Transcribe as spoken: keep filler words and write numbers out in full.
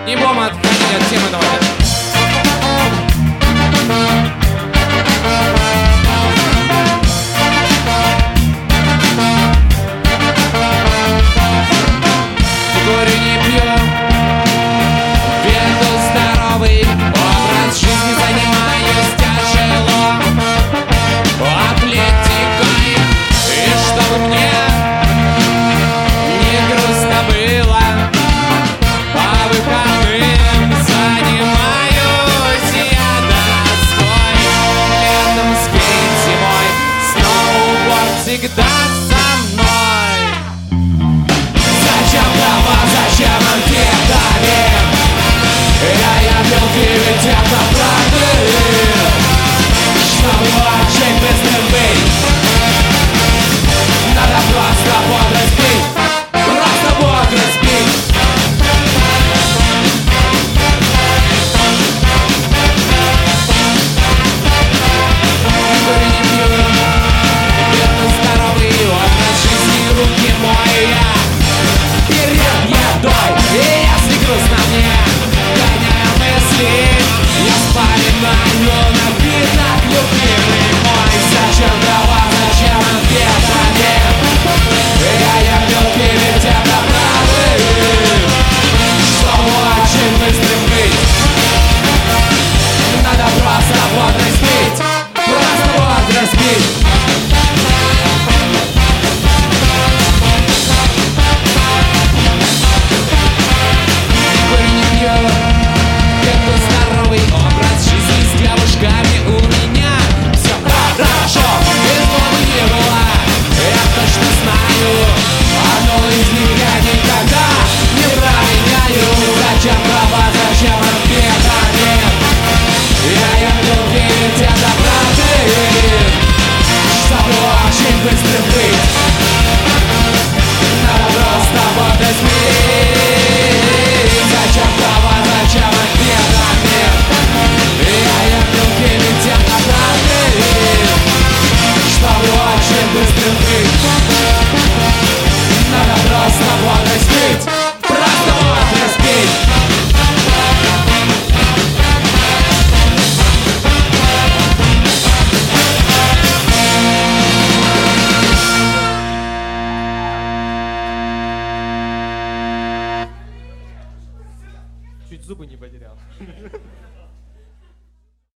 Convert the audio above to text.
Не будем отходить от темы, давайте. Курю, не пью, веду здоровый образ жизни, занимаюсь тяжело атлетикой. И чтобы мне не грустно было, по выходным занимаюсь я доской. Летом скейт, зимой сноуборд всегда со мной. Зачем права, зачем амфетамин? Я ябелки, ведь это протеин. Чтобы очень быстрым быть, надо просто бодрость пить, просто бодрость пить. Курю, не пью, веду здоровый образ жизни, руки моя перед едой. И если грустно мне, гоняя мысли, я вспоминаю напиток любимый мой. Зачем дрова, зачем амфетамин? Я ябел пить, это протеин. Чтобы очень быстрым быть, надо просто бодрость пить, просто бодрость пить. Курю, не пью, веду здоровый образ жизни, с девушками у меня все хорошо, измены не было, я точно знаю. Одну из них я никогда не променяю. Зачем права, зачем амфетамин? Я ябел пить, это протеин. Чтобы очень быстро быть, надо просто бодрость пить. Зачем права, зачем амфетамин? Я ябел пить, это протеин. Чтобы очень быстро быть,